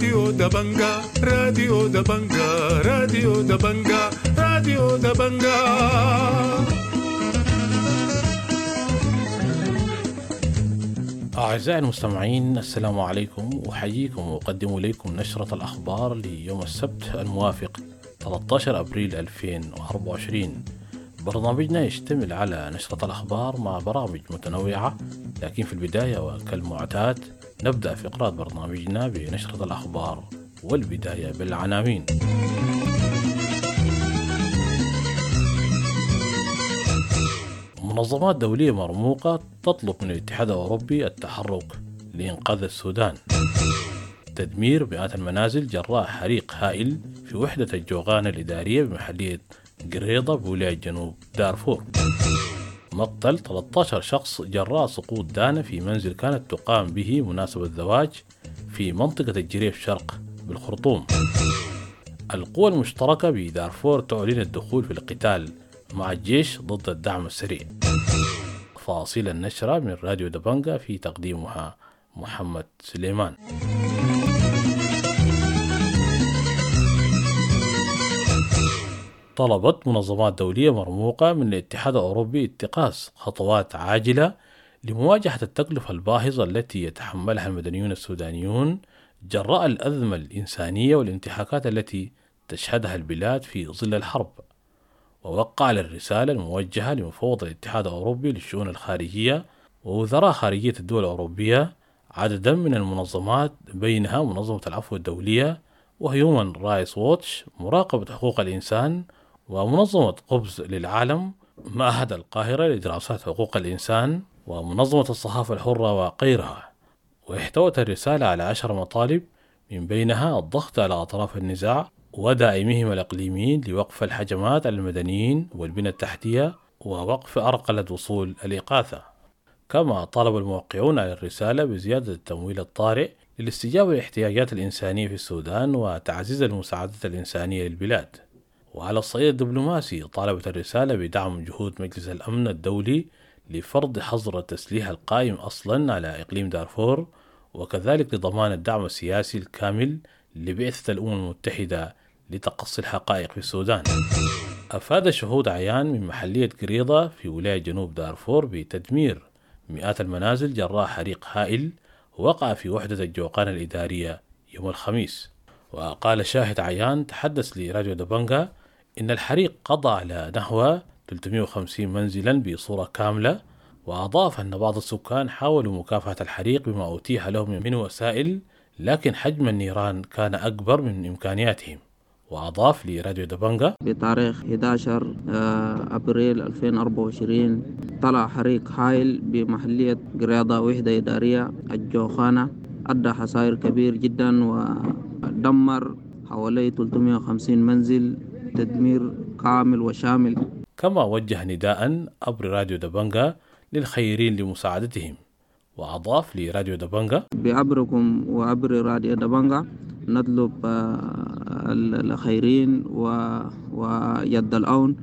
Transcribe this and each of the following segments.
راديو دبنجا راديو دبنجا راديو دبنجا راديو دبنجا. أعزائي المستمعين، السلام عليكم، وحييكم وأقدم إليكم نشرة الأخبار ليوم السبت الموافق 13 أبريل 2024. برنامجنا يشتمل على نشرة الأخبار مع برامج متنوعة، لكن في البداية وكالمعتاد نبدأ فقرات برنامجنا بنشرة الأخبار، والبداية بالعناوين. منظمات دولية مرموقة تطلب من الاتحاد الأوروبي التحرك لإنقاذ السودان. تدمير مئات المنازل جراء حريق هائل في وحدة الجوغان الإدارية بمحلية قريضة بولاية جنوب دارفور. مقتل 13 شخص جراء سقوط دانة في منزل كانت تقام به مناسبة زواج في منطقة الجريف شرق بالخرطوم. القوى المشتركة بدارفور تعلن الدخول في القتال مع الجيش ضد الدعم السريع. تفاصيل النشرة من راديو دبنجا في تقديمها محمد سليمان. طلبت منظمات دولية مرموقة من الاتحاد الأوروبي اتخاذ خطوات عاجلة لمواجهة التكلفة الباهظة التي يتحملها المدنيون السودانيون جراء الأزمة الإنسانية والانتهاكات التي تشهدها البلاد في ظل الحرب. ووقع على الرسالة الموجهة لمفوض الاتحاد الأوروبي للشؤون الخارجية ووزراء خارجية الدول الأوروبية عددا من المنظمات، بينها منظمة العفو الدولية وهيومن رايتس ووتش، مراقبة حقوق الإنسان، ومنظمة قبز للعالم، معهد القاهرة لدراسات حقوق الإنسان، ومنظمة الصحافة الحرة وغيرها. واحتوت الرسالة على 10 مطالب، من بينها الضغط على أطراف النزاع وداعميهم الإقليميين لوقف الهجمات على المدنيين والبنى التحتية ووقف أرقلة وصول الإغاثة. كما طالب الموقعون على الرسالة بزيادة التمويل الطارئ للاستجابة لاحتياجات الإنسانية في السودان وتعزيز المساعدات الإنسانية للبلاد. وعلى الصعيد الدبلوماسي طالبت الرسالة بدعم جهود مجلس الأمن الدولي لفرض حظر التسليح القائم أصلا على إقليم دارفور، وكذلك لضمان الدعم السياسي الكامل لبعثة الأمم المتحدة لتقصي الحقائق في السودان. أفاد شهود عيان من محلية قريضة في ولاية جنوب دارفور بتدمير مئات المنازل جراء حريق هائل وقع في وحدة الجوقان الإدارية يوم الخميس. وقال شاهد عيان تحدث لراديو دبنجا إن الحريق قضى على نحو 350 منزلا بصورة كاملة، وأضاف أن بعض السكان حاولوا مكافحة الحريق بما أتيح لهم من وسائل، لكن حجم النيران كان أكبر من إمكانياتهم. وأضاف لراديو دبنجا بتاريخ 11 أبريل 2024 طلع حريق هائل بمحلية قريضة وحدة إدارية الجوخانة، أدى خسائر كبير جدا ودمر حوالي 350 منزل تدمير كامل وشامل. كما وجه نداء عبر راديو دبنجا للخيرين لمساعدتهم. وأضاف لراديو دبنجا بعبركم وعبر راديو دبنجا نطلب الخيرين ويد العون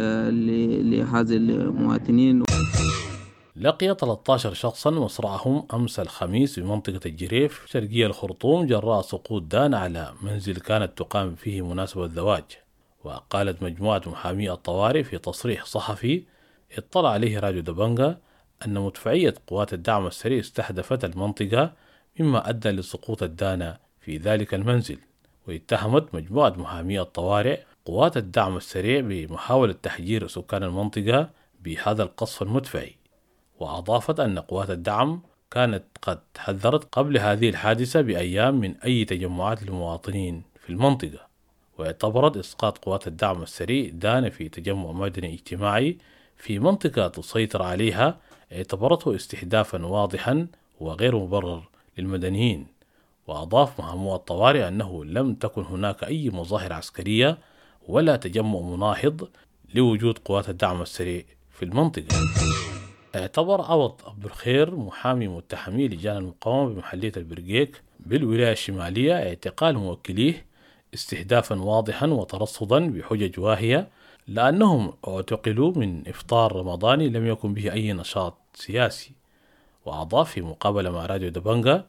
لهذه المواطنين. لقي 13 شخصا مصرعهم أمس الخميس بمنطقة الجريف شرقية الخرطوم جراء سقوط دان على منزل كانت تقام فيه مناسبة زواج. وقالت مجموعة محامي الطوارئ في تصريح صحفي اطلع عليه راديو دبنجا أن مدفعية قوات الدعم السريع استهدفت المنطقة، مما أدى لسقوط الدانة في ذلك المنزل. واتهمت مجموعة محامي الطوارئ قوات الدعم السريع بمحاولة تحجير سكان المنطقة بهذا القصف المدفعي. وأضافت أن قوات الدعم كانت قد حذرت قبل هذه الحادثة بأيام من أي تجمعات للمواطنين في المنطقة. واعتبرت إسقاط قوات الدعم السريع دانة في تجمع مدني اجتماعي في منطقة تسيطر عليها، اعتبرته استهدافا واضحا وغير مبرر للمدنيين. وأضاف محامو الطوارئ أنه لم تكن هناك أي مظاهر عسكرية ولا تجمع مناهض لوجود قوات الدعم السريع في المنطقة. اعتبر عوض عبد الخير محامي متحمي لجان المقاومة بمحلية البرقيك بالولاية الشمالية اعتقال موكليه استهدافا واضحا وترصدا بحجج واهية، لأنهم اعتقلوا من إفطار رمضاني لم يكن به أي نشاط سياسي. وأضاف في مقابلة مع راديو دبنجا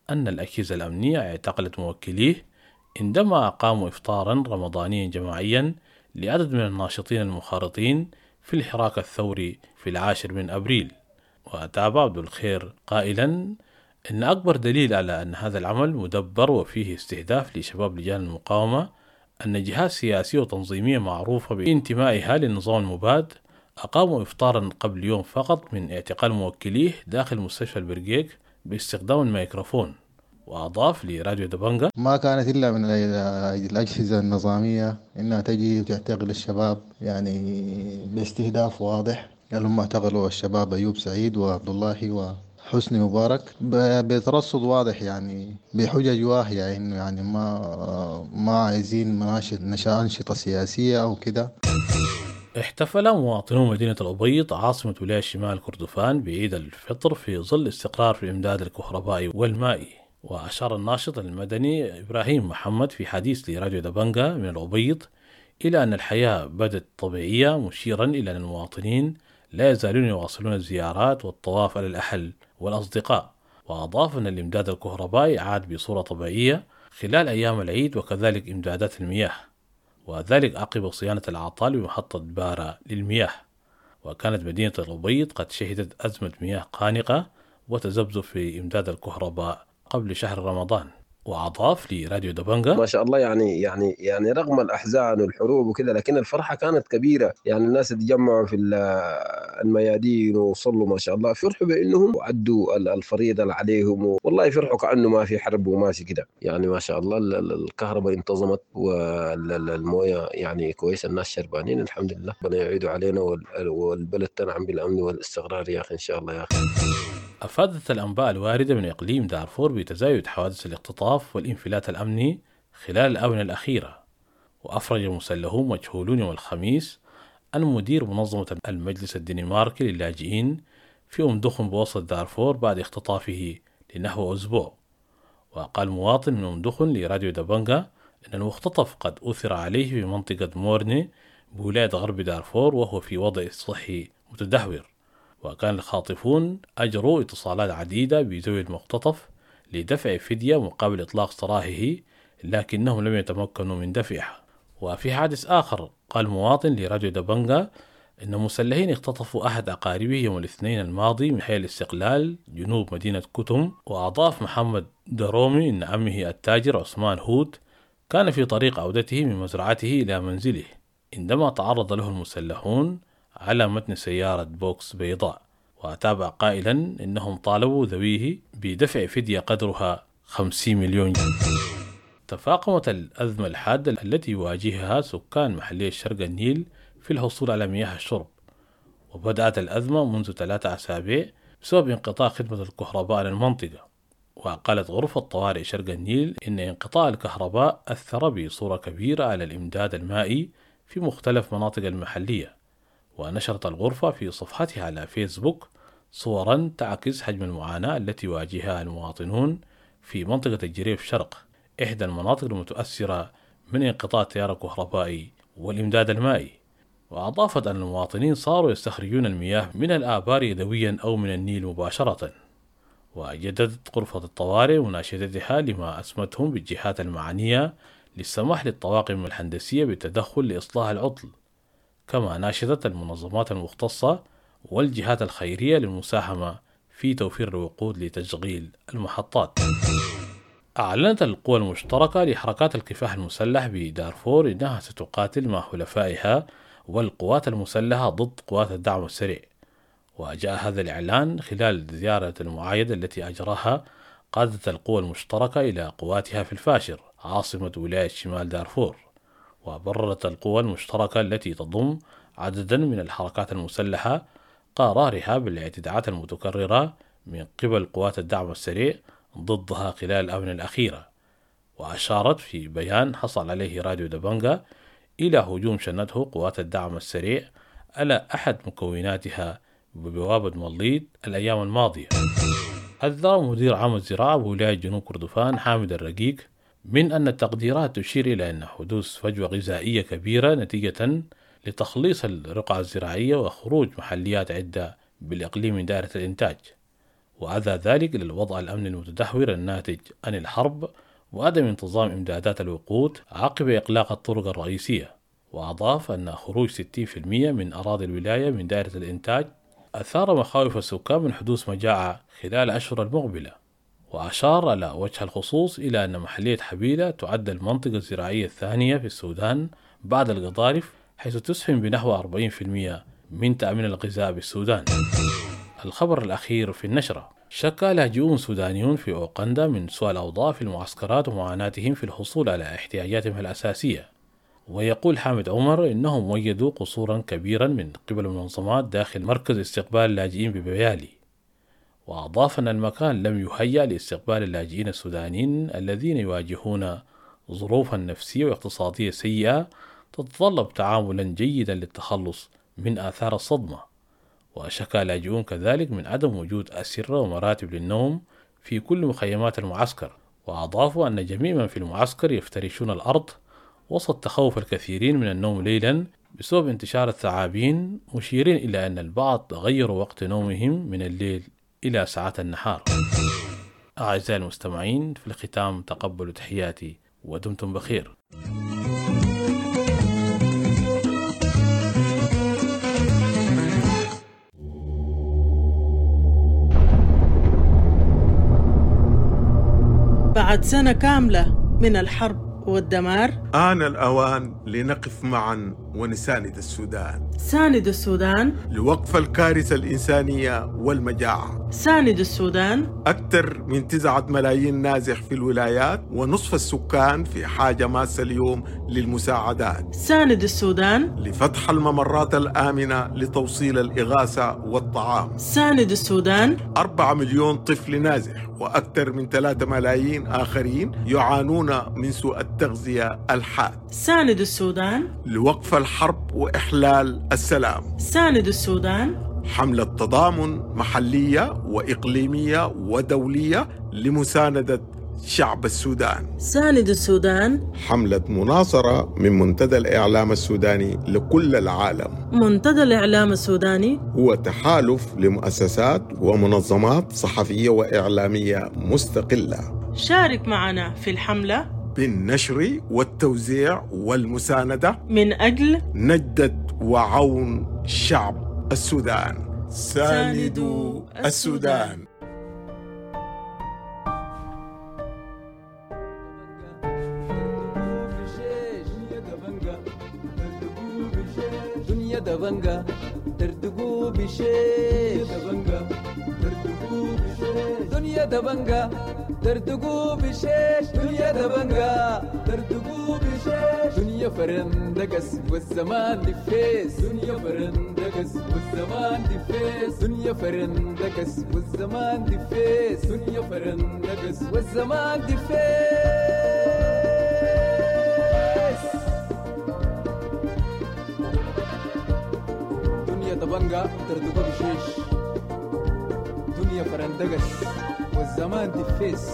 أن الأجهزة الأمنية اعتقلت موكليه عندما أقاموا إفطارا رمضانيا جماعيا لعدد من الناشطين المخالطين في الحراك الثوري في 10 أبريل. وتابع عبد الخير قائلا إن أكبر دليل على أن هذا العمل مدبر وفيه استهداف لشباب لجان المقاومة أن جهات سياسية وتنظيمية معروفة بانتمائها للنظام المباد أقاموا إفطارا قبل يوم فقط من اعتقال موكليه داخل مستشفى البرقيق باستخدام الميكروفون. وأضاف لراديو دبنجة: ما كانت إلا من الأجهزة النظامية إنها تجي وتعتقل الشباب يعني باستهداف واضح. يعني هم اعتقلوا الشباب أيوب سعيد وعبد الله وحسني مبارك بترصد واضح، يعني بحجج واهية إنه يعني ما عايزين أنشطة سياسية أو كده. احتفل مواطنو مدينة الأبيض عاصمة ولاية شمال كردفان بعيد الفطر في ظل استقرار في الإمداد الكهربائي والمائي. وأشار الناشط المدني إبراهيم محمد في حديث لراديو دبنجة من الأبيض إلى أن الحياة بدت طبيعية، مشيرا إلى أن المواطنين لا يزالون يواصلون الزيارات والطواف على الأهل والأصدقاء. وأضاف أن الإمداد الكهربائي عاد بصورة طبيعية خلال أيام العيد، وكذلك إمدادات المياه، وذلك عقب صيانة الأعطال بمحطة بارا للمياه. وكانت مدينة الأبيض قد شهدت أزمة مياه خانقة وتذبذب في إمداد الكهرباء قبل شهر رمضان. وأضاف لراديو دبنجة: ما شاء الله يعني رغم الأحزان والحروب وكذا، لكن الفرحة كانت كبيرة. يعني الناس تجمعوا في الميادين وصلوا ما شاء الله، فرحوا بأنهم عدوا الفريضة اللي عليهم، والله فرحوا كأنه ما في حرب وماشي كده. يعني ما شاء الله الكهرباء انتظمت والموية يعني كويس، الناس شربانين الحمد لله. ربنا يعيدوا علينا والبلد تنعم بالأمن والاستقرار يا أخي إن شاء الله يا أخي. أفادت الأنباء الواردة من إقليم دارفور بتزايد حوادث الاختطاف والانفلات الأمني خلال الآونة الأخيرة. وأفرج مسلحون مجهولون يوم الخميس أن مدير منظمة المجلس الدنماركي للاجئين في دخن بوسط دارفور بعد اختطافه لنحو أسبوع. وقال مواطن من دخن لراديو دبنجة أن المختطف قد أثر عليه في منطقة مورني بولاية غرب دارفور وهو في وضع صحي متدهور. وكان الخاطفون أجروا اتصالات عديدة بذوي المختطف لدفع فدية مقابل إطلاق سراحه، لكنهم لم يتمكنوا من دفعها. وفي حادث آخر قال مواطن لراديو دبنجة إن مسلحين اختطفوا أحد أقاربه يوم الاثنين الماضي من حي الاستقلال جنوب مدينة كتم. وأضاف محمد درومي إن عمه التاجر عثمان هود كان في طريق عودته من مزرعته إلى منزله عندما تعرض له المسلحون على متن سيارة بوكس بيضاء. وتابع قائلا إنهم طالبوا ذويه بدفع فدية قدرها 50 مليون جنيه. تفاقمت الأزمة الحادة التي يواجهها سكان محلية الشرق النيل في الحصول على مياه الشرب، وبدأت الأزمة منذ 3 أسابيع بسبب انقطاع خدمة الكهرباء على المنطقة. وقالت غرفة طوارئ شرق النيل إن انقطاع الكهرباء أثر بصورة كبيرة على الإمداد المائي في مختلف مناطق المحلية. ونشرت الغرفة في صفحتها على فيسبوك صورا تعكس حجم المعاناة التي يواجهها المواطنون في منطقة الجريف شرق، إحدى المناطق المتأثرة من انقطاع التيار الكهربائي والإمداد المائي. وأضافت أن المواطنين صاروا يستخرجون المياه من الآبار يدويا أو من النيل مباشرة. وجددت غرفة الطوارئ مناشدتها لما أسمتهم بالجهات المعنية للسماح للطواقم الهندسية بالتدخل لإصلاح العطل، كما ناشدت المنظمات المختصة والجهات الخيرية للمساهمة في توفير الوقود لتشغيل المحطات. أعلنت القوى المشتركة لحركات الكفاح المسلح بدارفور إنها ستقاتل مع حلفائها والقوات المسلحة ضد قوات الدعم السريع. وجاء هذا الإعلان خلال زيارة المعايدة التي أجراها قادة القوى المشتركة إلى قواتها في الفاشر عاصمة ولاية شمال دارفور. وبررت القوى المشتركة التي تضم عددا من الحركات المسلحة قرارها بالاعتداءات المتكررة من قبل قوات الدعم السريع ضدها خلال الآونة الأخيرة. وأشارت في بيان حصل عليه راديو دبنجة إلى هجوم شنته قوات الدعم السريع على أحد مكوناتها ببوابة مليط الأيام الماضية. حذر مدير عام الزراعة بولاية جنوب كردفان حامد الرقيق من أن التقديرات تشير إلى أن حدوث فجوة غذائية كبيرة نتيجة لتخليص الرقعة الزراعية وخروج محليات عدة بالإقليم من دائرة الإنتاج. وأدى ذلك إلى الوضع الأمني المتدهور الناتج عن الحرب وعدم انتظام إمدادات الوقود عقب إغلاق الطرق الرئيسية. وأضاف أن خروج 60% من أراضي الولاية من دائرة الإنتاج أثار مخاوف السكان من حدوث مجاعة خلال الأشهر المقبلة. وأشار على وجه الخصوص إلى أن محلية حبيلة تعد المنطقة الزراعية الثانية في السودان بعد القضارف، حيث تسهم بنحو 40% من تأمين الغذاء بالسودان. الخبر الأخير في النشرة: شكى لاجئون سودانيون في أوغندا من سوء الأوضاع في المعسكرات ومعاناتهم في الحصول على احتياجاتهم الأساسية. ويقول حامد عمر إنهم وجدوا قصورا كبيرا من قبل المنظمات داخل مركز استقبال اللاجئين ببيالي. وأضاف أن المكان لم يهيأ لاستقبال اللاجئين السودانيين الذين يواجهون ظروفا نفسية واقتصادية سيئة تتطلب تعاملا جيدا للتخلص من آثار الصدمة. وشكى لاجئون كذلك من عدم وجود أسرة ومراتب للنوم في كل مخيمات المعسكر. وأضافوا أن جميع من في المعسكر يفترشون الأرض وسط تخوف الكثيرين من النوم ليلا بسبب انتشار الثعابين، مشيرين إلى أن البعض غيروا وقت نومهم من الليل إلى ساعات النهار. أعزائي المستمعين، في الختام تقبلوا تحياتي ودمتم بخير. بعد سنة كاملة من الحرب والدمار آن الأوان لنقف معا ونساند السودان. ساند السودان لوقف الكارثة الإنسانية والمجاعة. ساند السودان. أكثر من 9 ملايين نازح في الولايات ونصف السكان في حاجة ماسة اليوم للمساعدات. ساند السودان. لفتح الممرات الآمنة لتوصيل الإغاثة والطعام. ساند السودان. 4 مليون طفل نازح وأكثر من 3 ملايين آخرين يعانون من سوء التغذية الحاد. ساند السودان. لوقف الحرب وإحلال السلام. ساند السودان. حملة تضامن محلية وإقليمية ودولية لمساندة شعب السودان. ساند السودان. حملة مناصرة من منتدى الإعلام السوداني لكل العالم. منتدى الإعلام السوداني هو تحالف لمؤسسات ومنظمات صحفية وإعلامية مستقلة. شارك معنا في الحملة بالنشر والتوزيع والمساندة من أجل نجدة وعون شعب السودان. ساندوا السودان. دنيا دبنجا ترتقو بشيش دنيا دبنجا ترتقو بشيش دنيا دبنجا ترتقو بشيش دنيا فرندقس والزمان دفيس دنيا فرندقس والزمان دفيس دنيا فرندقس والزمان دفيس دنيا فرندقس والزمان دفيس دبنجا تردقو بشيش دنيا فرندقس والزمان دفيس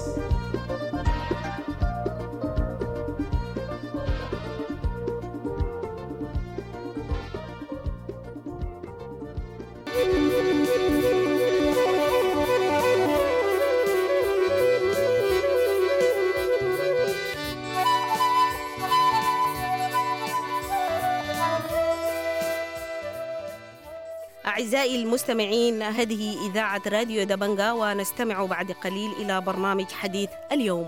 أعزائي المستمعين، هذه إذاعة راديو دبنجا، ونستمع بعد قليل إلى برنامج حديث اليوم.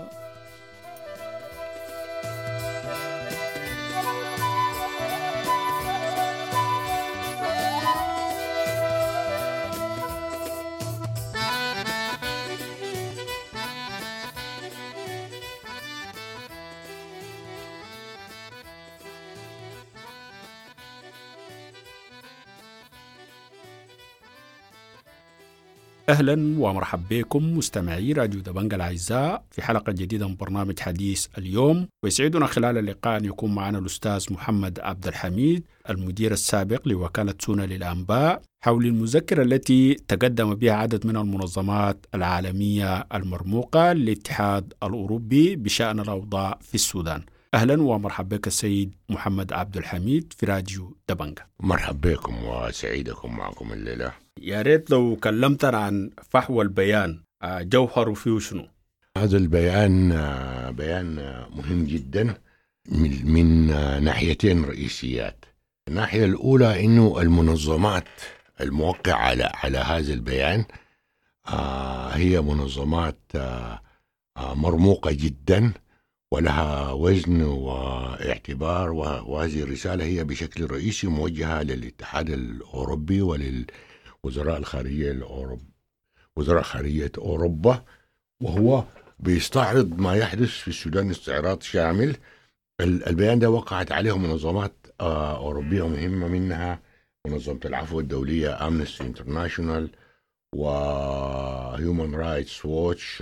أهلا ومرحبا بكم مستمعي راديو دبنجا الأعزاء في حلقة جديدة من برنامج حديث اليوم. ويسعدنا خلال اللقاء أن يكون معنا الأستاذ محمد عبد الحميد المدير السابق لوكالة سونا للأنباء حول المذكرة التي تقدم بها عدد من المنظمات العالمية المرموقة للاتحاد الأوروبي بشأن الأوضاع في السودان. أهلا ومرحبا بك السيد محمد عبد الحميد في راديو دبنجا. مرحبا بكم وسعيدكم معكم الليلة. يا ريت لو كلمتنا عن فحوى البيان، جوهره فيه شنو؟ هذا البيان بيان مهم جدا من ناحيتين رئيسيات. الناحية الأولى إنه المنظمات الموقعة على هذا البيان هي منظمات مرموقة جدا ولها وزن واعتبار، وهذه الرسالة هي بشكل رئيسي موجهة للاتحاد الأوروبي وللوزراء الخارجية وزراء خارجية أوروبا، وهو بيستعرض ما يحدث في السودان استعراض شامل. البيان ده وقعت عليه منظمات أوروبية مهمة، منها منظمة العفو الدولية أمنستي انترناشونال وهيومن رايتس ووتش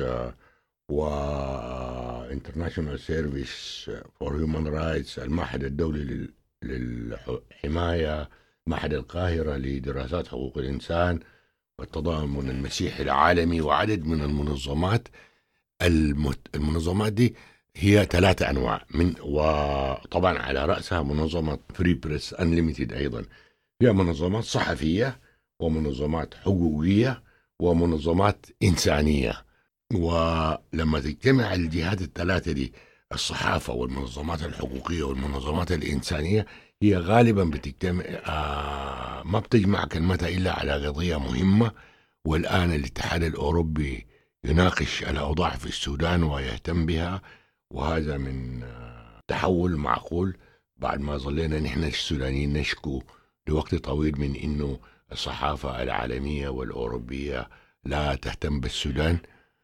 وانترناشونال سيرفيس فور هيومن رايتس، المعهد الدولي للحماية، معهد القاهرة لدراسات حقوق الإنسان، والتضامن المسيحي العالمي، وعدد من المنظمات. المنظمات دي هي 3 أنواع، وطبعا على رأسها منظمة فري بريس أنليميتد، أيضا هي منظمات صحفية ومنظمات حقوقية ومنظمات إنسانية. ولما تجتمع الجهات ال3 دي، الصحافة والمنظمات الحقوقية والمنظمات الإنسانية، هي غالبا بتجتمع ما بتجمع كلمتها إلا على قضية مهمة. والآن الاتحاد الأوروبي يناقش الأوضاع في السودان ويهتم بها، وهذا من تحول معقول بعد ما ظلينا نحن السودانيين نشكو لوقت طويل من إنه الصحافة العالمية والأوروبية لا تهتم بالسودان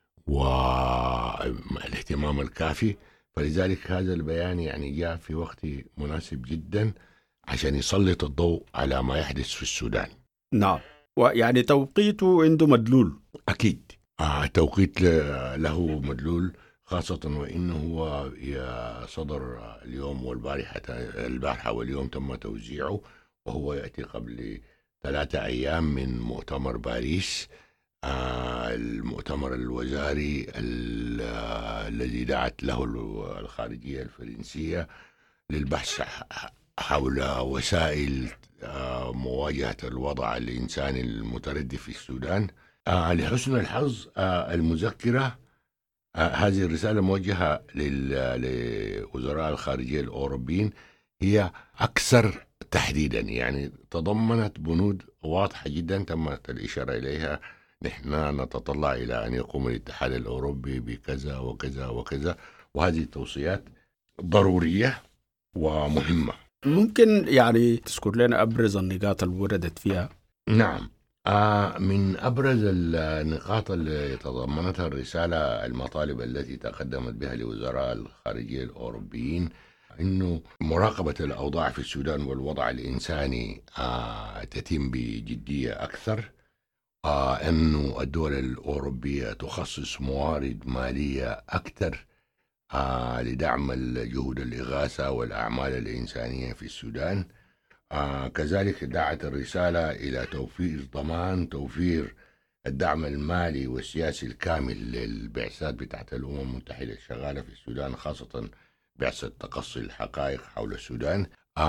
والاهتمام الكافي. فلذلك هذا البيان يعني جاء في وقت مناسب جدا عشان يسلط الضوء على ما يحدث في السودان. نعم، ويعني توقيته عنده مدلول. أكيد التوقيت له مدلول، خاصة وإنه هو صدر اليوم البارحة واليوم تم توزيعه، وهو يأتي قبل 3 أيام من مؤتمر باريس، المؤتمر الوزاري الذي دعت له الخارجية الفرنسية للبحث حول وسائل مواجهة الوضع الإنساني المتردي في السودان. لحسن الحظ المذكرة هذه الرسالة موجهة لوزراء الخارجية الأوروبيين هي أكثر تحديدا، يعني تضمنت بنود واضحة جدا تمت الإشارة إليها. نحن نتطلع إلى أن يقوم الاتحاد الأوروبي بكذا وكذا وكذا، وهذه التوصيات ضرورية ومهمة. ممكن يعني تذكر لنا أبرز النقاط اللي وردت فيها؟ نعم، من أبرز النقاط اللي تضمنتها الرسالة المطالب التي تقدمت بها لوزراء الخارجية الأوروبيين إنه مراقبة الأوضاع في السودان والوضع الإنساني تتم بجدية أكثر، أنه الدول الأوروبية تخصص موارد مالية أكثر لدعم الجهود الإغاثة والأعمال الإنسانية في السودان. كذلك دعت الرسالة إلى توفير الدعم المالي والسياسي الكامل للبعثات بتاعت الأمم المتحدة الشغالة في السودان، خاصة بعثة تقصي الحقائق حول السودان.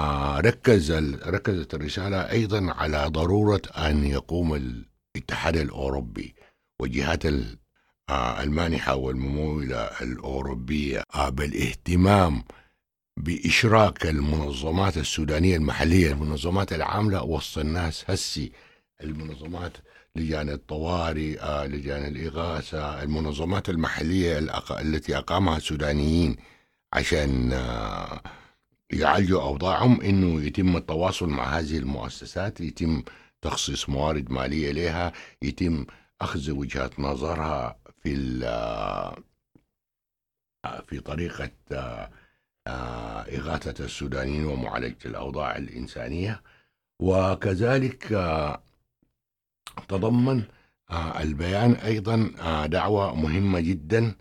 ركزت الرسالة أيضا على ضرورة أن يقوم الاتحاد الأوروبي والجهات المانحة والممولة الأوروبية بالاهتمام بإشراك المنظمات السودانية المحلية، المنظمات العاملة وسط الناس هسي، المنظمات لجان الطوارئ، لجان الإغاثة، المنظمات المحلية التي أقامها السودانيين عشان يعالجوا أوضاعهم، إنه يتم التواصل مع هذه المؤسسات، يتم تخصيص موارد مالية لها، يتم أخذ وجهة نظرها في طريقة إغاثة السودانيين ومعالجة الأوضاع الإنسانية. وكذلك تضمن البيان أيضا دعوة مهمة جدا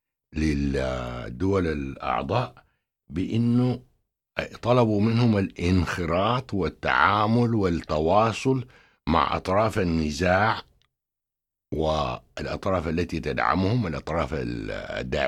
للدول الأعضاء بأنه طلبوا منهم الانخراط والتعامل والتواصل مع أطراف النزاع والأطراف التي تدعمهم، الأطراف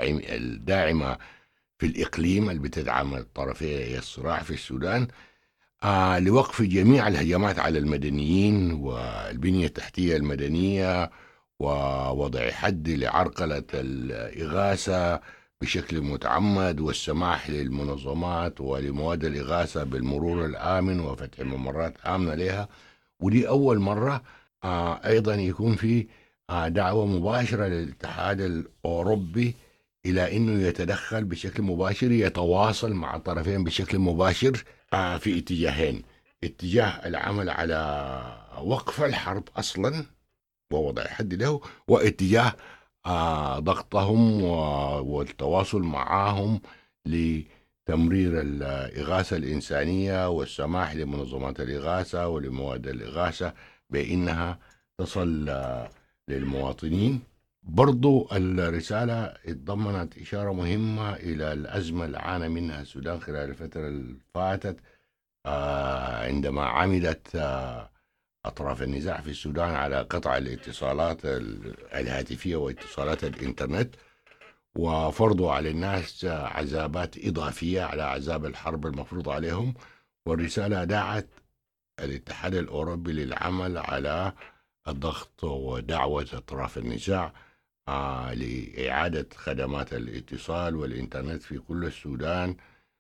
الداعمة في الإقليم اللي بتدعم الطرفي الصراع في السودان، لوقف جميع الهجمات على المدنيين والبنية التحتية المدنية، ووضع حد لعرقلة الإغاثة بشكل متعمد، والسماح للمنظمات ولمواد الإغاثة بالمرور الآمن وفتح ممرات آمنة لها. ودي أول مرة أيضا يكون في دعوة مباشرة للاتحاد الأوروبي إلى أنه يتدخل بشكل مباشر، يتواصل مع الطرفين بشكل مباشر في اتجاهين: اتجاه العمل على وقف الحرب أصلا ووضع حد له، واتجاه ضغطهم والتواصل معهم لتمرير الإغاثة الإنسانية والسماح لمنظمات الإغاثة ولمواد الإغاثة بأنها تصل للمواطنين. برضو الرسالة اتضمنت إشارة مهمة إلى الأزمة اللي عانى منها السودان خلال الفترة الفاتت عندما عمدت أطراف النزاع في السودان على قطع الاتصالات الهاتفية واتصالات الإنترنت، وفرضوا على الناس عذابات إضافية على عذاب الحرب المفروض عليهم. والرسالة دعت الاتحاد الأوروبي للعمل على الضغط ودعوة أطراف النزاع لإعادة خدمات الاتصال والإنترنت في كل السودان،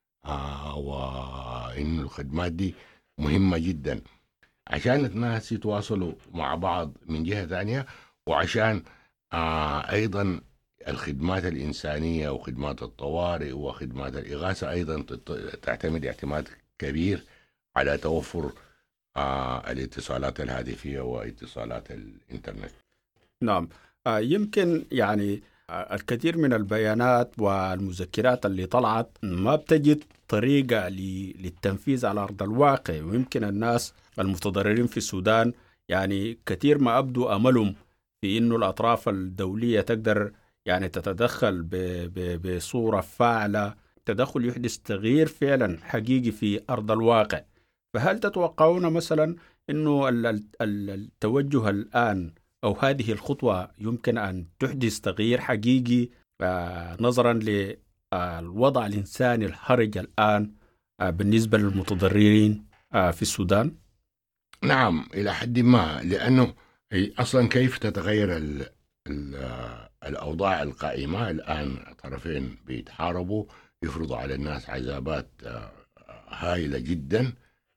وإن الخدمات دي مهمة جدا عشان الناس يتواصلوا مع بعض من جهة ثانية، وعشان أيضا الخدمات الإنسانية وخدمات الطوارئ وخدمات الإغاثة أيضا تعتمد اعتماد كبير على توفر الاتصالات الهاتفية واتصالات الإنترنت. نعم، يمكن يعني الكثير من البيانات والمذكرات اللي طلعت ما بتجد طريقة للتنفيذ على أرض الواقع، ويمكن الناس المتضررين في السودان يعني كثير ما أبدوا أملهم في إنه الأطراف الدولية تقدر يعني تتدخل بصورة فاعلة، تدخل يحدث تغيير فعلا حقيقي في أرض الواقع. فهل تتوقعون مثلا إنه التوجه الآن أو هذه الخطوة يمكن أن تحدث تغيير حقيقي نظرا للوضع الإنساني الحرج الآن بالنسبة للمتضررين في السودان؟ نعم إلى حد ما، لأنه أصلا كيف تتغير الأوضاع القائمة الآن؟ طرفين بيتحاربوا، يفرضوا على الناس عذابات هائلة جدا.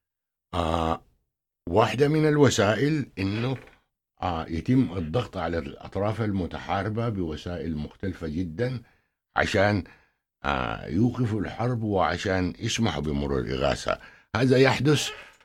واحدة من الوسائل إنه يتم الضغط على الأطراف المتحاربة بوسائل مختلفة جدا عشان يوقفوا الحرب وعشان يسمحوا بمرور الإغاثة. هذا يحدث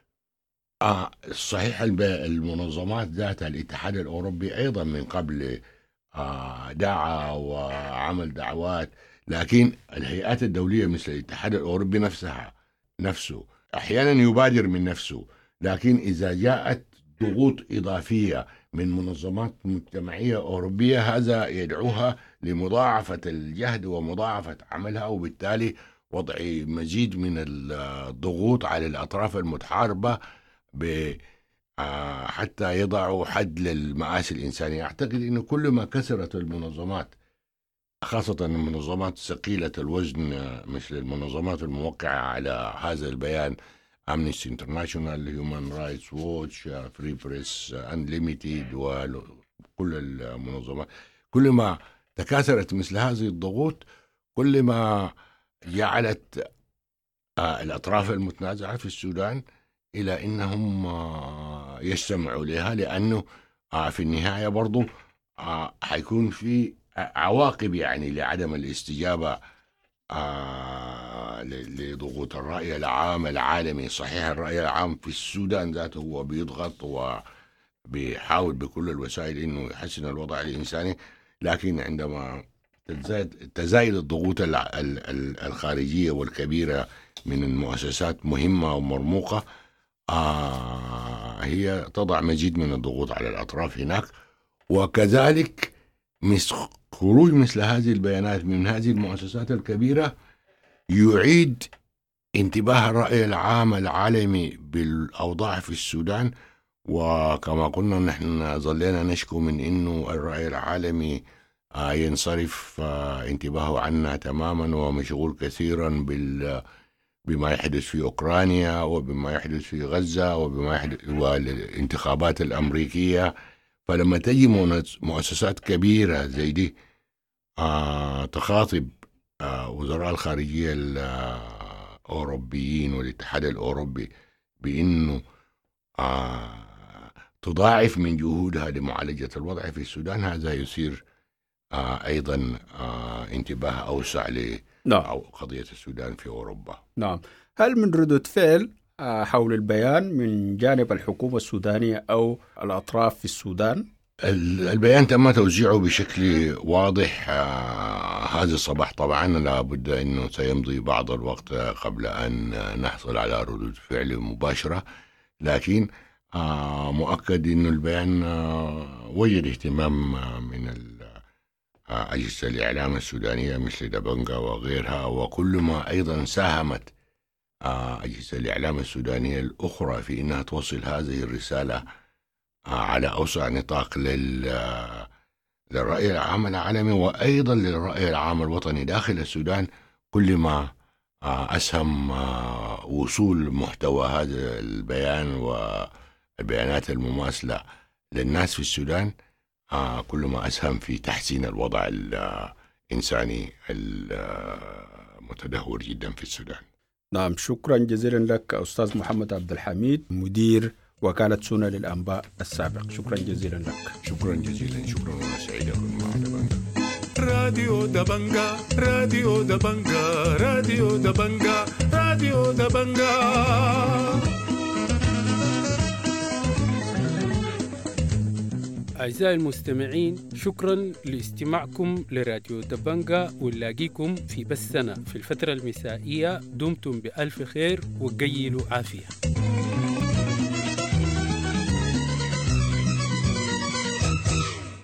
صحيح. المنظمات ذات الاتحاد الأوروبي أيضا من قبل دعا وعمل دعوات، لكن الهيئات الدولية مثل الاتحاد الأوروبي نفسه أحيانا يبادر من نفسه، لكن إذا جاءت ضغوط إضافية من منظمات مجتمعية أوروبية هذا يدعوها لمضاعفة الجهد ومضاعفة عملها، وبالتالي وضع مزيد من الضغوط على الأطراف المتحاربة حتى يضعوا حد للمآسي الإنسانية. أعتقد أنه كل ما كثرت المنظمات، خاصة المنظمات ثقيلة الوزن مثل المنظمات الموقعة على هذا البيان، Amnesty International, Human Rights Watch, Free Press Unlimited وكل المنظمات، كل ما تكاثرت مثل هذه الضغوط كل ما جعلت الأطراف المتنازعة في السودان إلى أنهم يستمعوا لها، لأنه في النهاية برضو حيكون في عواقب يعني لعدم الاستجابة لضغوط الرأي العام العالمي. صحيح الرأي العام في السودان ذاته هو بيضغط وبيحاول بكل الوسائل إنه يحسن الوضع الإنساني، لكن عندما تزايد الضغوط الخارجية والكبيرة من المؤسسات مهمة ومرموقة هي تضع مزيد من الضغوط على الأطراف هناك. وكذلك خروج مثل هذه البيانات من هذه المؤسسات الكبيرة يعيد انتباه الرأي العام العالمي بالأوضاع في السودان. وكما قلنا نحن ظلينا نشكو من إنه الرأي العالمي ينصرف انتباهه عنا تماما ومشغول كثيرا بما يحدث في أوكرانيا وبما يحدث في غزة وبما يحدث والانتخابات الأمريكية. فلما تجي مؤسسات كبيرة زي دي تخاطب وزراء الخارجية الأوروبيين والاتحاد الأوروبي بأنه تضاعف من جهودها لمعالجة الوضع في السودان، هذا يثير أيضا انتباه أوسع لقضية السودان في أوروبا. نعم. هل من ردود فعل حول البيان من جانب الحكومة السودانية أو الأطراف في السودان؟ البيان تم توزيعه بشكل واضح هذا الصباح. طبعا لابد أنه سيمضي بعض الوقت قبل أن نحصل على ردود فعل مباشرة، لكن مؤكد أنه البيان وجد اهتمام من أجهزة الإعلام السودانية مثل دبنجا وغيرها، وكل ما أيضا ساهمت أجهزة الإعلام السودانية الأخرى في أنها توصل هذه الرسالة على أوسع نطاق للرأي العام العالمي وأيضا للرأي العام الوطني داخل السودان. كل ما أسهم وصول محتوى هذا البيان والبيانات المماثلة للناس في السودان كل ما أسهم في تحسين الوضع الإنساني المتدهور جدا في السودان. نعم، شكرا جزيلا لك أستاذ محمد عبد الحميد، مدير وكالة سونا للأنباء السابق. شكرا جزيلا لك. شكرا جزيلا. شكرا، وأنا سعيد أكون معك. راديو دبنجا، راديو دبنجا، راديو دبنجا، راديو دبنجا. أعزائي المستمعين، شكرا لاستماعكم لراديو دبنجا، ونلاقيكم في بثنا في الفترة المسائية. دمتم بألف خير وقيلوا عافية.